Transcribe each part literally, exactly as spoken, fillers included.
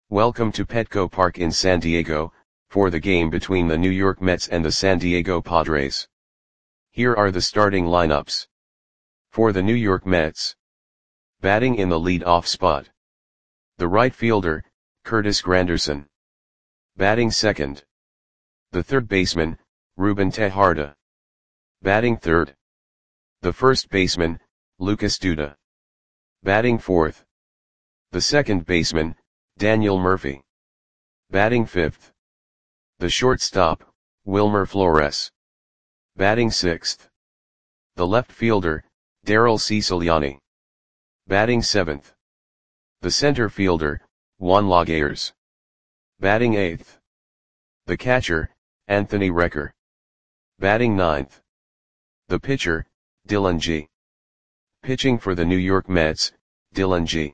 Welcome to Petco Park in San Diego, for the game between the New York Mets and the San Diego Padres. Here are the starting lineups. For the New York Mets. Batting in the lead-off spot. The right fielder, Curtis Granderson. Batting second. The third baseman, Ruben Tejada. Batting third. The first baseman, Lucas Duda. Batting fourth. The second baseman, Daniel Murphy. Batting fifth. The shortstop, Wilmer Flores. Batting sixth. The left fielder, Darryl Ciciliani. Batting seventh. The center fielder, Juan Laguerre. Batting eighth. The catcher, Anthony Recker. Batting ninth. The pitcher, Dylan G. Pitching for the New York Mets, Dylan G.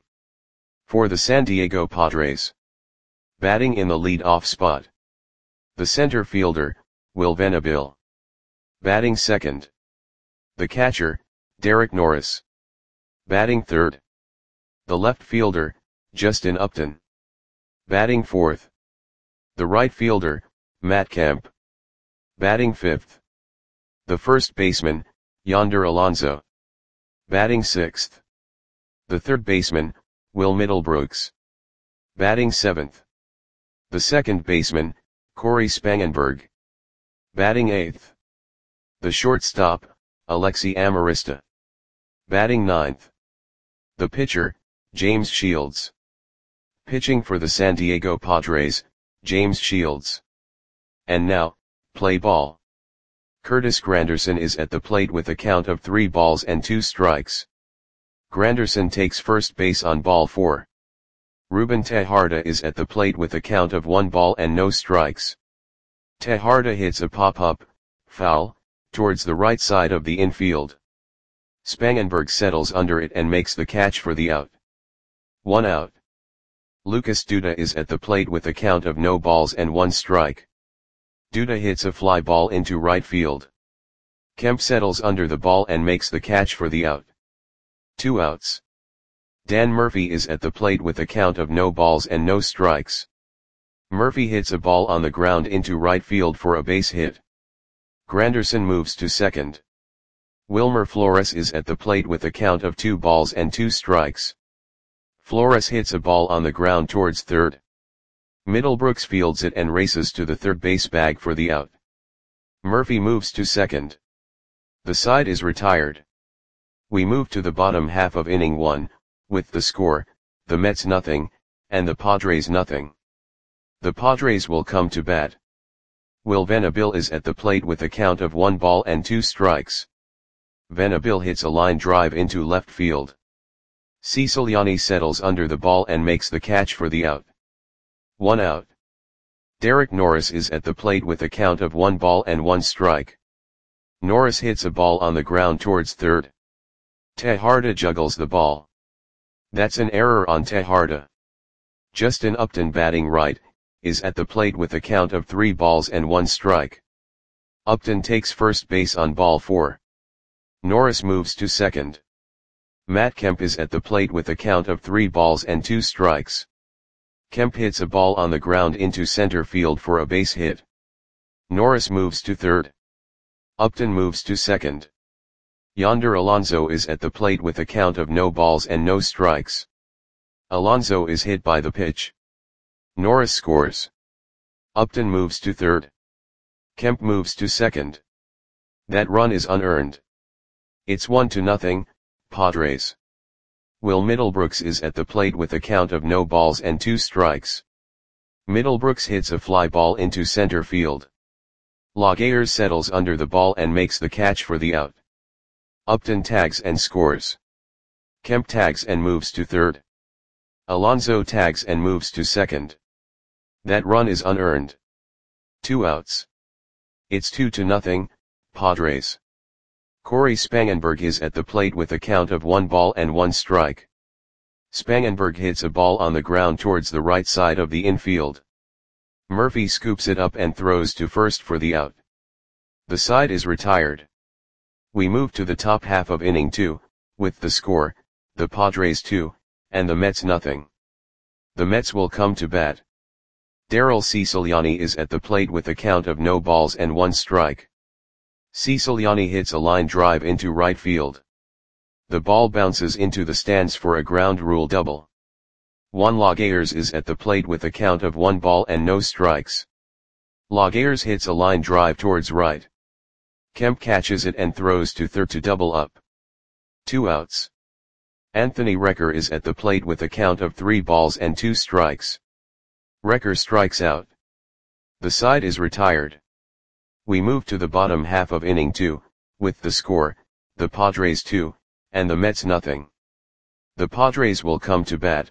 For the San Diego Padres. Batting in the lead-off spot. The center fielder, Will Venable. Batting second. The catcher, Derek Norris. Batting third. The left fielder, Justin Upton. Batting fourth. The right fielder, Matt Kemp. Batting fifth. The first baseman, Yonder Alonso. Batting sixth. The third baseman, Will Middlebrooks. Batting seventh. The second baseman, Corey Spangenberg. Batting eighth. The shortstop, Alexi Amarista. Batting ninth. The pitcher, James Shields. Pitching for the San Diego Padres, James Shields. And now, play ball. Curtis Granderson is at the plate with a count of three balls and two strikes. Granderson takes first base on ball four. Ruben Tejada is at the plate with a count of one ball and no strikes. Tejada hits a pop-up, foul, towards the right side of the infield. Spangenberg settles under it and makes the catch for the out. One out. Lucas Duda is at the plate with a count of no balls and one strike. Duda hits a fly ball into right field. Kemp settles under the ball and makes the catch for the out. Two outs. Dan Murphy is at the plate with a count of no balls and no strikes. Murphy hits a ball on the ground into right field for a base hit. Granderson moves to second. Wilmer Flores is at the plate with a count of two balls and two strikes. Flores hits a ball on the ground towards third. Middlebrooks fields it and races to the third base bag for the out. Murphy moves to second. The side is retired. We move to the bottom half of inning one, with the score, the Mets nothing, and the Padres nothing. The Padres will come to bat. Will Venable is at the plate with a count of one ball and two strikes. Venable hits a line drive into left field. Ciciliani settles under the ball and makes the catch for the out. One out. Derek Norris is at the plate with a count of one ball and one strike. Norris hits a ball on the ground towards third. Tejada juggles the ball. That's an error on Tejada. Justin Upton, batting right, is at the plate with a count of three balls and one strike. Upton takes first base on ball four. Norris moves to second. Matt Kemp is at the plate with a count of three balls and two strikes. Kemp hits a ball on the ground into center field for a base hit. Norris moves to third. Upton moves to second. Yonder Alonso is at the plate with a count of no balls and no strikes. Alonso is hit by the pitch. Norris scores. Upton moves to third. Kemp moves to second. That run is unearned. It's one to nothing, Padres. Will Middlebrooks is at the plate with a count of no balls and two strikes. Middlebrooks hits a fly ball into center field. Laguerre settles under the ball and makes the catch for the out. Upton tags and scores. Kemp tags and moves to third. Alonso tags and moves to second. That run is unearned. Two outs. It's two to nothing, Padres. Corey Spangenberg is at the plate with a count of one ball and one strike. Spangenberg hits a ball on the ground towards the right side of the infield. Murphy scoops it up and throws to first for the out. The side is retired. We move to the top half of inning two, with the score, the Padres two, and the Mets nothing. The Mets will come to bat. Darryl Ciciliani is at the plate with a count of no balls and one strike. Ciciliani hits a line drive into right field. The ball bounces into the stands for a ground rule double. Juan Lagares is at the plate with a count of one ball and no strikes. Lagares hits a line drive towards right. Kemp catches it and throws to third to double up. Two outs. Anthony Recker is at the plate with a count of three balls and two strikes. Recker strikes out. The side is retired. We move to the bottom half of inning two, with the score, the Padres two, and the Mets nothing. The Padres will come to bat.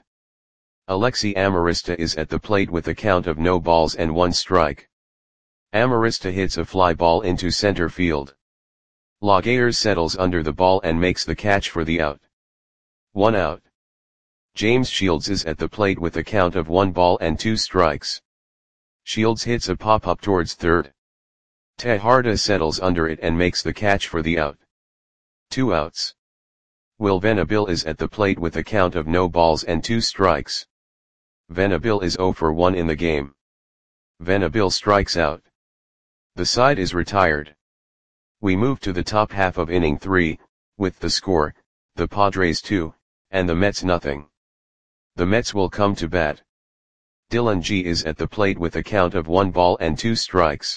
Alexi Amarista is at the plate with a count of no balls and one strike. Amarista hits a fly ball into center field. Lagares settles under the ball and makes the catch for the out. One out. James Shields is at the plate with a count of one ball and two strikes. Shields hits a pop-up towards third. Tejada settles under it and makes the catch for the out. Two outs. Will Venable is at the plate with a count of no balls and two strikes. Venable is zero for one in the game. Venable strikes out. The side is retired. We move to the top half of inning three, with the score, the Padres two, and the Mets nothing. The Mets will come to bat. Dylan G is at the plate with a count of one ball and two strikes.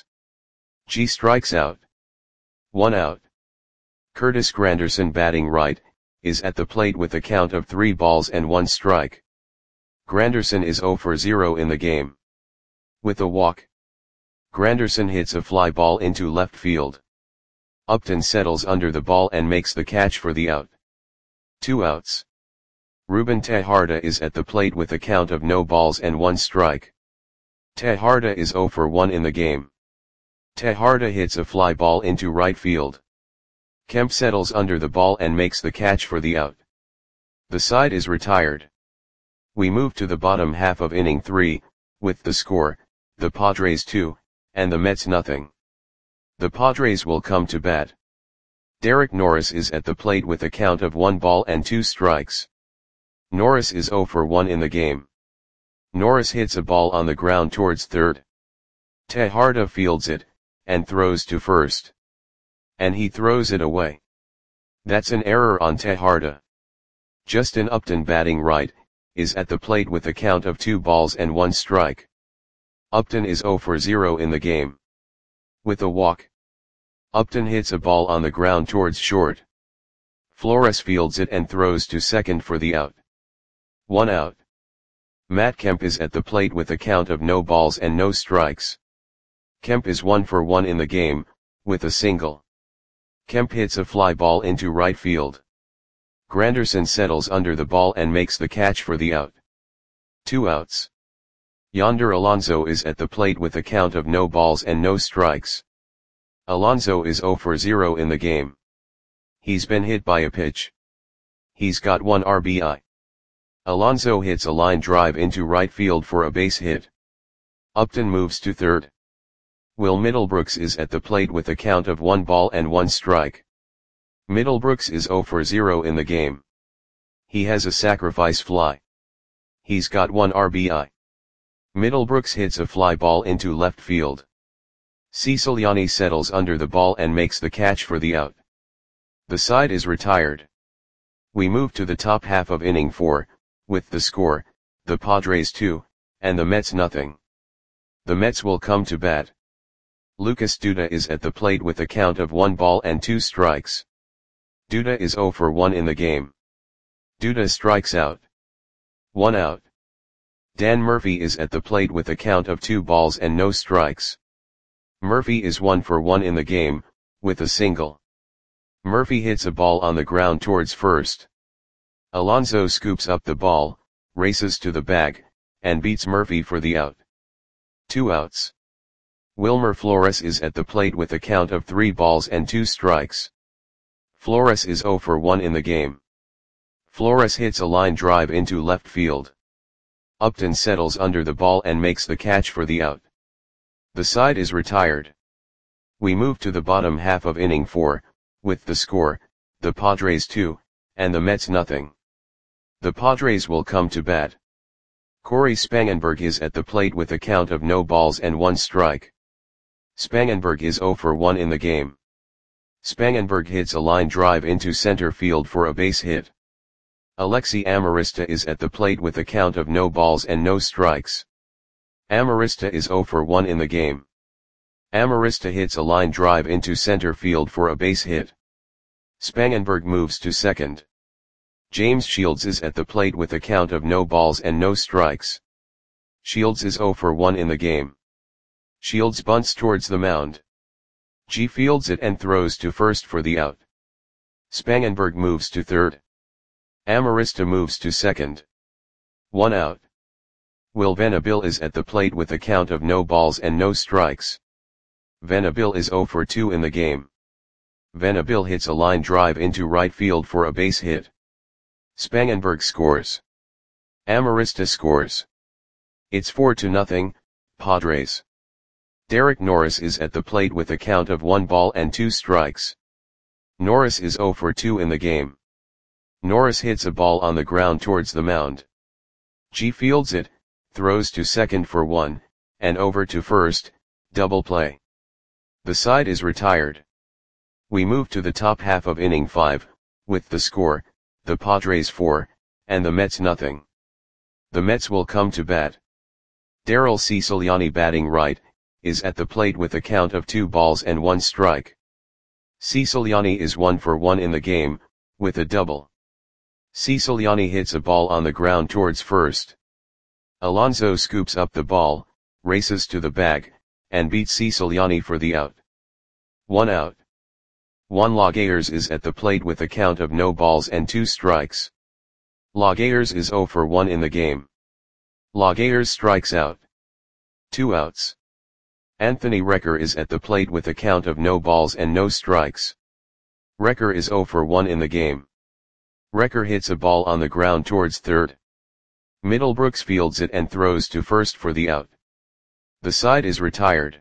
G strikes out. One out. Curtis Granderson, batting right, is at the plate with a count of three balls and one strike. Granderson is zero for zero in the game. With a walk, Granderson hits a fly ball into left field. Upton settles under the ball and makes the catch for the out. Two outs. Ruben Tejada is at the plate with a count of no balls and one strike. Tejada is zero for one in the game. Tejada hits a fly ball into right field. Kemp settles under the ball and makes the catch for the out. The side is retired. We move to the bottom half of inning three, with the score, the Padres two, and the Mets nothing. The Padres will come to bat. Derek Norris is at the plate with a count of one ball and two strikes. Norris is zero for one in the game. Norris hits a ball on the ground towards third. Tejada fields it, and throws to first. And he throws it away. That's an error on Tejada. Justin Upton, batting right, is at the plate with a count of two balls and one strike. Upton is zero for zero in the game. With a walk, Upton hits a ball on the ground towards short. Flores fields it and throws to second for the out. One out. Matt Kemp is at the plate with a count of no balls and no strikes. Kemp is one for one in the game, with a single. Kemp hits a fly ball into right field. Granderson settles under the ball and makes the catch for the out. Two outs. Yonder Alonso is at the plate with a count of no balls and no strikes. Alonso is zero for zero in the game. He's been hit by a pitch. He's got one R B I. Alonso hits a line drive into right field for a base hit. Upton moves to third. Will Middlebrooks is at the plate with a count of one ball and one strike. Middlebrooks is zero for zero in the game. He has a sacrifice fly. He's got one R B I. Middlebrooks hits a fly ball into left field. Ciciliani settles under the ball and makes the catch for the out. The side is retired. We move to the top half of inning four, with the score, the Padres two, and the Mets nothing. The Mets will come to bat. Lucas Duda is at the plate with a count of one ball and two strikes. Duda is zero for one in the game. Duda strikes out. One out. Dan Murphy is at the plate with a count of two balls and no strikes. Murphy is one for one in the game, with a single. Murphy hits a ball on the ground towards first. Alonso scoops up the ball, races to the bag, and beats Murphy for the out. Two outs. Wilmer Flores is at the plate with a count of three balls and two strikes. Flores is zero for one in the game. Flores hits a line drive into left field. Upton settles under the ball and makes the catch for the out. The side is retired. We move to the bottom half of inning four, with the score, the Padres two, and the Mets nothing. The Padres will come to bat. Corey Spangenberg is at the plate with a count of no balls and one strike. Spangenberg is zero for one in the game. Spangenberg hits a line drive into center field for a base hit. Alexi Amarista is at the plate with a count of no balls and no strikes. Amarista is zero for one in the game. Amarista hits a line drive into center field for a base hit. Spangenberg moves to second. James Shields is at the plate with a count of no balls and no strikes. Shields is zero for one in the game. Shields bunts towards the mound. G fields it and throws to first for the out. Spangenberg moves to third. Amarista moves to second. One out. Will Venable is at the plate with a count of no balls and no strikes. Venable is zero for two in the game. Venable hits a line drive into right field for a base hit. Spangenberg scores. Amarista scores. It's four to nothing, Padres. Derek Norris is at the plate with a count of one ball and two strikes. Norris is zero for two in the game. Norris hits a ball on the ground towards the mound. G fields it, throws to second for one, and over to first, double play. The side is retired. We move to the top half of inning five, with the score, the Padres four, and the Mets nothing. The Mets will come to bat. Darryl Ciciliani batting right, is at the plate with a count of two balls and one strike. Ciciliani is one for one in the game, with a double. Ciciliani hits a ball on the ground towards first. Alonso scoops up the ball, races to the bag, and beats Ciciliani for the out. One out. Juan Lagares is at the plate with a count of no balls and two strikes. Lagares is zero for one in the game. Lagares strikes out. Two outs. Anthony Recker is at the plate with a count of no balls and no strikes. Recker is zero for one in the game. Recker hits a ball on the ground towards third. Middlebrooks fields it and throws to first for the out. The side is retired.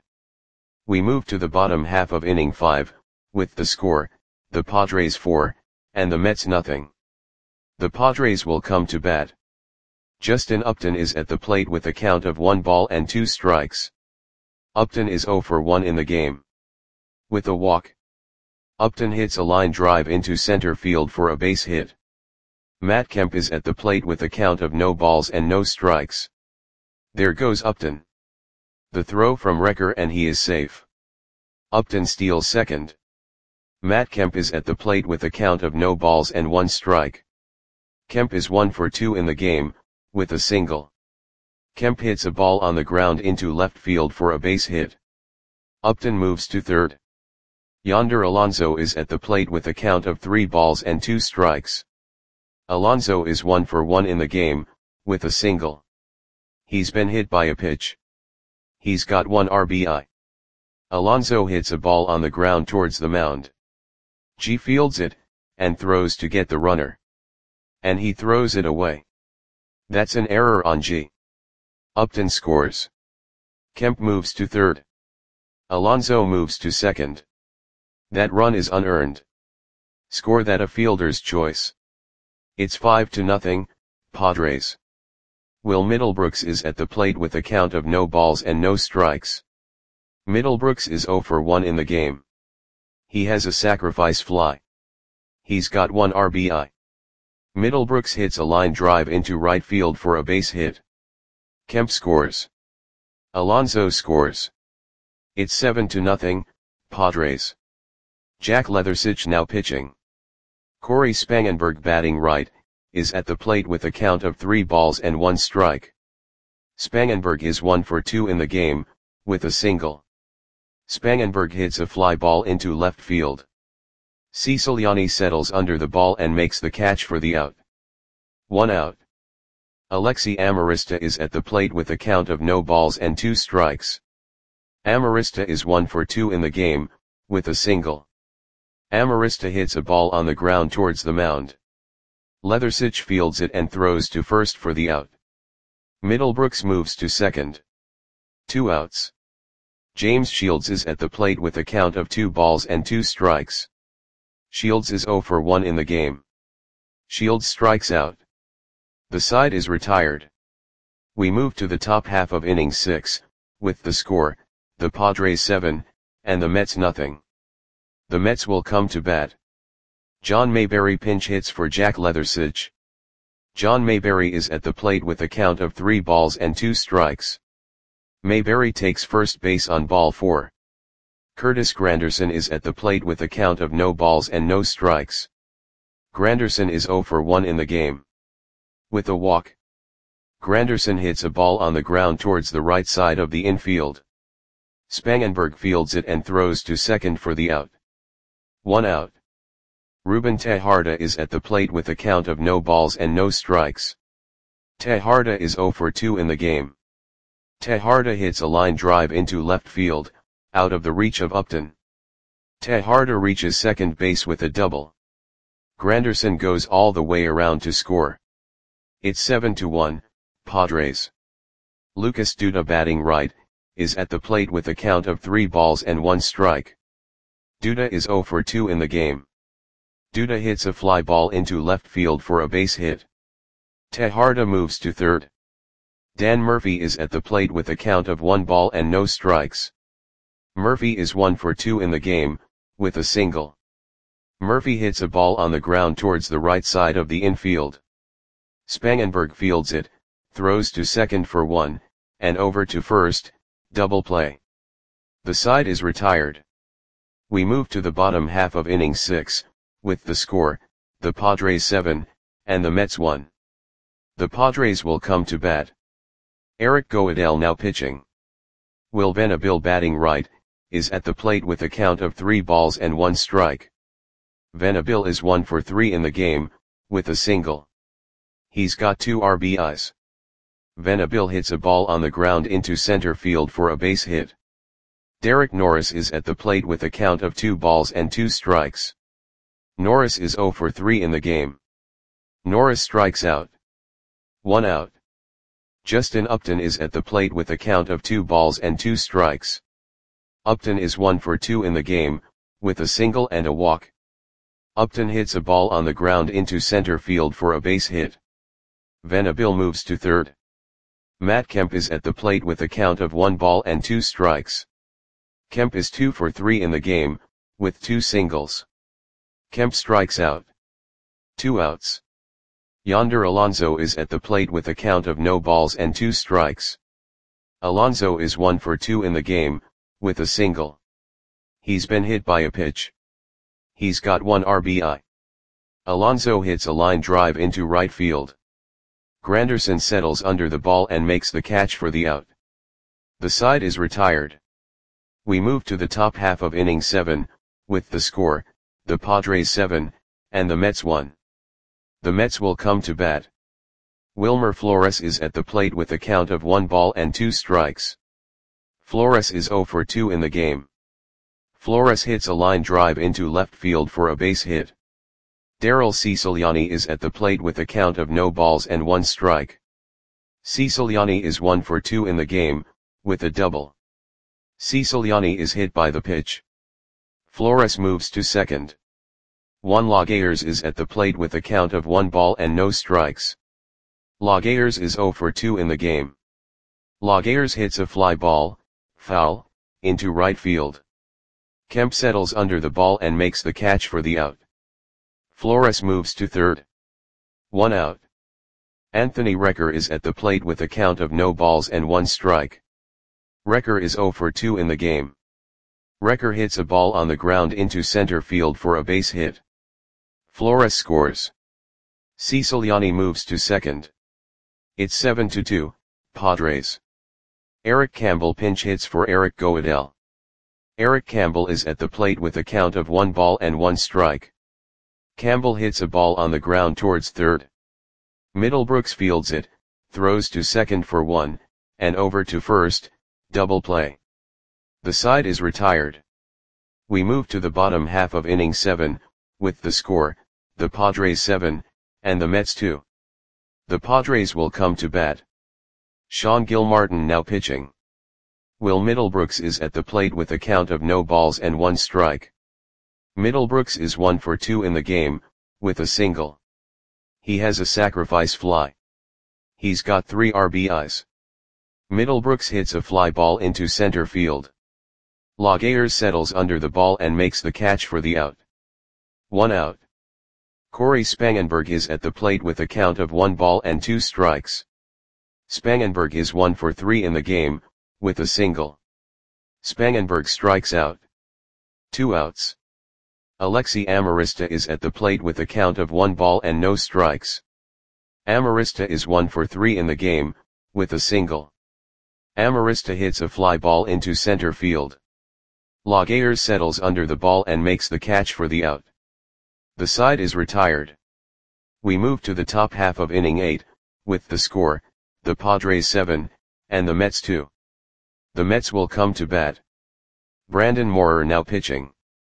We move to the bottom half of inning five, with the score, the Padres four, and the Mets nothing. The Padres will come to bat. Justin Upton is at the plate with a count of one ball and two strikes. Upton is zero for one in the game. With a walk. Upton hits a line drive into center field for a base hit. Matt Kemp is at the plate with a count of no balls and no strikes. There goes Upton. The throw from Recker and he is safe. Upton steals second. Matt Kemp is at the plate with a count of no balls and one strike. Kemp is one for two in the game, with a single. Kemp hits a ball on the ground into left field for a base hit. Upton moves to third. Yonder Alonso is at the plate with a count of three balls and two strikes. Alonso is one for one in the game, with a single. He's been hit by a pitch. He's got one R B I. Alonso hits a ball on the ground towards the mound. G fields it, and throws to get the runner. And he throws it away. That's an error on G. Upton scores. Kemp moves to third. Alonso moves to second. That run is unearned. Score that a fielder's choice. It's five to nothing, Padres. Will Middlebrooks is at the plate with a count of no balls and no strikes. Middlebrooks is zero for one in the game. He has a sacrifice fly. He's got one R B I. Middlebrooks hits a line drive into right field for a base hit. Kemp scores. Alonso scores. It's seven to nothing, Padres. Jack Leathersich now pitching. Corey Spangenberg batting right, is at the plate with a count of three balls and one strike. Spangenberg is one for two in the game, with a single. Spangenberg hits a fly ball into left field. Ciciliani settles under the ball and makes the catch for the out. One out. Alexi Amarista is at the plate with a count of no balls and two strikes. Amarista is one for two in the game, with a single. Amarista hits a ball on the ground towards the mound. Leathersich fields it and throws to first for the out. Middlebrooks moves to second. Two outs. James Shields is at the plate with a count of two balls and two strikes. Shields is zero for one in the game. Shields strikes out. The side is retired. We move to the top half of inning six, with the score, the Padres seven, and the Mets nothing. The Mets will come to bat. John Mayberry pinch hits for Jack Leathersich. John Mayberry is at the plate with a count of three balls and two strikes. Mayberry takes first base on ball four. Curtis Granderson is at the plate with a count of no balls and no strikes. Granderson is oh for one in the game. With a walk, Granderson hits a ball on the ground towards the right side of the infield. Spangenberg fields it and throws to second for the out. One out. Ruben Tejada is at the plate with a count of no balls and no strikes. Tejada is oh for two in the game. Tejada hits a line drive into left field, out of the reach of Upton. Tejada reaches second base with a double. Granderson goes all the way around to score. It's seven to one, Padres. Lucas Duda, batting right, is at the plate with a count of three balls and one strike. Duda is oh for two in the game. Duda hits a fly ball into left field for a base hit. Tejada moves to third. Dan Murphy is at the plate with a count of one ball and no strikes. Murphy is one for two in the game, with a single. Murphy hits a ball on the ground towards the right side of the infield. Spangenberg fields it, throws to second for one, and over to first, double play. The side is retired. We move to the bottom half of inning six, with the score, the Padres seven, and the Mets one. The Padres will come to bat. Eric Goeddel now pitching. Will Venable, batting right, is at the plate with a count of three balls and one strike. Venable is one for three in the game, with a single. He's got two R B Is. Venable hits a ball on the ground into center field for a base hit. Derek Norris is at the plate with a count of two balls and two strikes. Norris is oh for three in the game. Norris strikes out. One out. Justin Upton is at the plate with a count of two balls and two strikes. Upton is one for two in the game, with a single and a walk. Upton hits a ball on the ground into center field for a base hit. Venable moves to third. Matt Kemp is at the plate with a count of one ball and two strikes. Kemp is two for three in the game, with two singles. Kemp strikes out. Two outs. Yonder Alonso is at the plate with a count of no balls and two strikes. Alonso is one for two in the game, with a single. He's been hit by a pitch. He's got one R B I. Alonso hits a line drive into right field. Granderson settles under the ball and makes the catch for the out. The side is retired. We move to the top half of inning seven, with the score, the Padres seven, and the Mets one. The Mets will come to bat. Wilmer Flores is at the plate with a count of one ball and two strikes. Flores is oh for two in the game. Flores hits a line drive into left field for a base hit. Daryl Ciciliani is at the plate with a count of no balls and one strike. Ciciliani is one for two in the game, with a double. Ciciliani is hit by the pitch. Flores moves to second. Juan Laguerre is at the plate with a count of one ball and no strikes. Laguerre is oh for two in the game. Laguerre hits a fly ball, foul, into right field. Kemp settles under the ball and makes the catch for the out. Flores moves to third. One out. Anthony Recker is at the plate with a count of no balls and one strike. Recker is oh for two in the game. Recker hits a ball on the ground into center field for a base hit. Flores scores. Ciciliani moves to second. It's seven to two, Padres. Eric Campbell pinch hits for Eric Goeddel. Eric Campbell is at the plate with a count of one ball and one strike. Campbell hits a ball on the ground towards third. Middlebrooks fields it, throws to second for one, and over to first, double play. The side is retired. We move to the bottom half of inning seven, with the score, the Padres seven, and the Mets two. The Padres will come to bat. Sean Gilmartin now pitching. Will Middlebrooks is at the plate with a count of no balls and one strike. Middlebrooks is one for two in the game, with a single. He has a sacrifice fly. He's got three R B Is. Middlebrooks hits a fly ball into center field. Laguerre settles under the ball and makes the catch for the out. One out. Corey Spangenberg is at the plate with a count of one ball and two strikes. Spangenberg is one for three in the game, with a single. Spangenberg strikes out. Two outs. Alexi Amarista is at the plate with a count of one ball and no strikes. Amarista is one for three in the game, with a single. Amarista hits a fly ball into center field. Laguerre settles under the ball and makes the catch for the out. The side is retired. We move to the top half of inning eight, with the score, the Padres seven, and the Mets two. The Mets will come to bat. Brandon Moorer now pitching.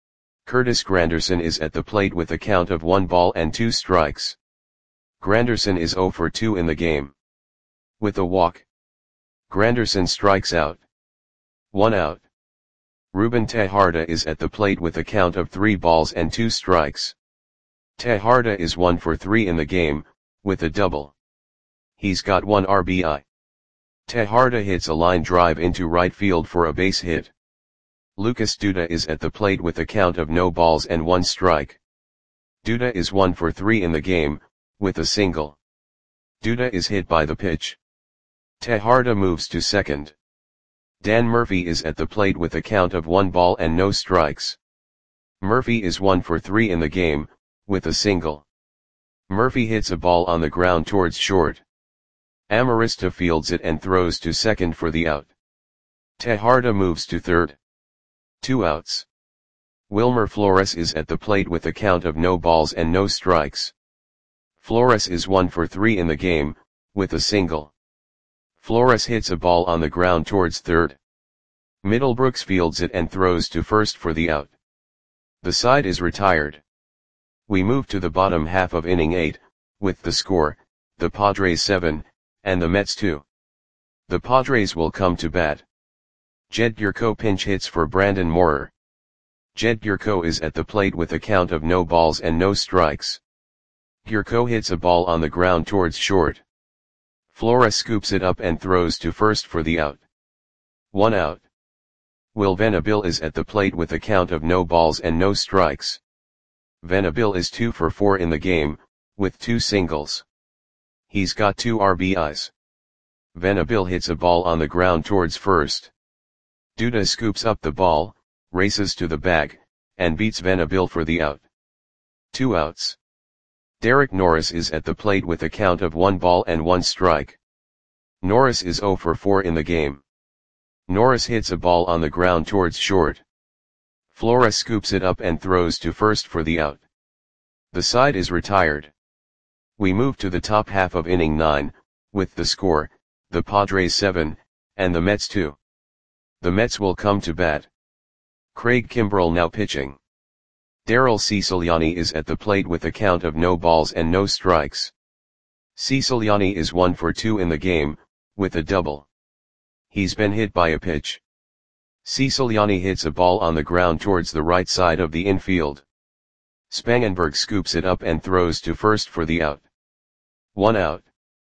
Curtis Granderson is at the plate with a count of one ball and two strikes. Granderson is zero for two in the game. With a walk. Granderson strikes out. One out. Ruben Tejada is at the plate with a count of three balls and two strikes. Tejada is one for three in the game, with a double. He's got one R B I. Tejada hits a line drive into right field for a base hit. Lucas Duda is at the plate with a count of no balls and one strike. Duda is one for three in the game, with a single. Duda is hit by the pitch. Tejada moves to second. Dan Murphy is at the plate with a count of one ball and no strikes. Murphy is one for three in the game, with a single. Murphy hits a ball on the ground towards short. Amarista fields it and throws to second for the out. Tejada moves to third. Two outs. Wilmer Flores is at the plate with a count of no balls and no strikes. Flores is one for three in the game, with a single. Flores hits a ball on the ground towards third. Middlebrooks fields it and throws to first for the out. The side is retired. We move to the bottom half of inning eight, with the score, the Padres seven, and the Mets two. The Padres will come to bat. Jed Gurko pinch hits for Brandon Moorer. Jed Gurko is at the plate with a count of no balls and no strikes. Gurko hits a ball on the ground towards short. Flores scoops it up and throws to first for the out. One out. Will Venable is at the plate with a count of no balls and no strikes. Venable is two for four in the game, with two singles. He's got two R B Is. Venable hits a ball on the ground towards first. Duda scoops up the ball, races to the bag, and beats Venable for the out. Two outs. Derek Norris is at the plate with a count of one ball and one strike. Norris is zero for four in the game. Norris hits a ball on the ground towards short. Flores scoops it up and throws to first for the out. The side is retired. We move to the top half of inning nine, with the score, the Padres seven, and the Mets two. The Mets will come to bat. Craig Kimbrell now pitching. Daryl Ciciliani is at the plate with a count of no balls and no strikes. Ciciliani is one for two in the game, with a double. He's been hit by a pitch. Ciciliani hits a ball on the ground towards the right side of the infield. Spangenberg scoops it up and throws to first for the out. One out.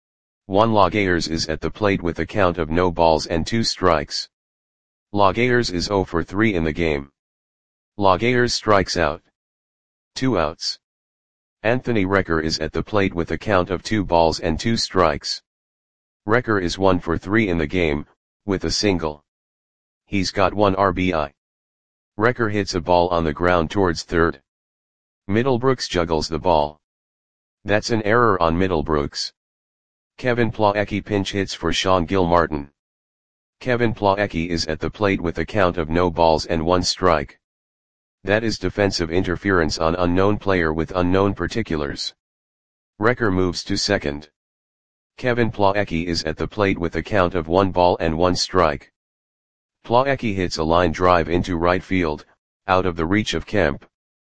Juan Laguerre is at the plate with a count of no balls and two strikes. Laguerre is zero for three in the game. Laguerre strikes out. Two outs. Anthony Recker is at the plate with a count of two balls and two strikes. Recker is one for three in the game, with a single. He's got one R B I. Recker hits a ball on the ground towards third. Middlebrooks juggles the ball. That's an error on Middlebrooks. Kevin Plawecki pinch hits for Sean Gilmartin. Kevin Plawecki is at the plate with a count of no balls and one strike. That is defensive interference on unknown player with unknown particulars. Recker moves to second. Kevin Plawecki is at the plate with a count of one ball and one strike. Plawecki hits a line drive into right field, out of the reach of Kemp.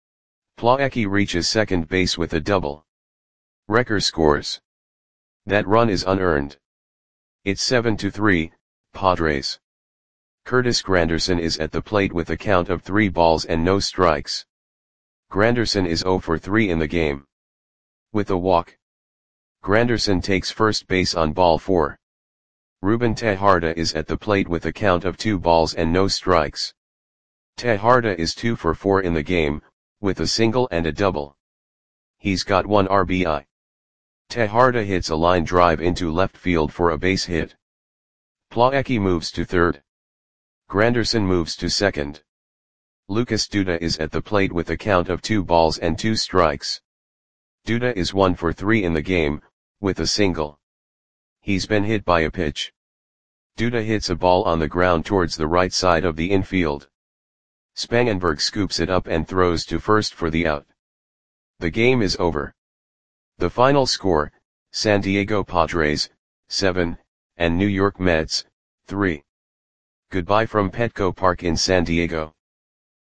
Plawecki reaches second base with a double. Recker scores. That run is unearned. It's seven to three, Padres. Curtis Granderson is at the plate with a count of three balls and no strikes. Granderson is zero for three in the game. With a walk. Granderson takes first base on ball four. Ruben Tejada is at the plate with a count of two balls and no strikes. Tejada is two for four in the game, with a single and a double. He's got one R B I. Tejada hits a line drive into left field for a base hit. Plawecki moves to third. Granderson moves to second. Lucas Duda is at the plate with a count of two balls and two strikes. Duda is one for three in the game, with a single. He's been hit by a pitch. Duda hits a ball on the ground towards the right side of the infield. Spangenberg scoops it up and throws to first for the out. The game is over. The final score, San Diego Padres, seven, and New York Mets, three. Goodbye from Petco Park in San Diego.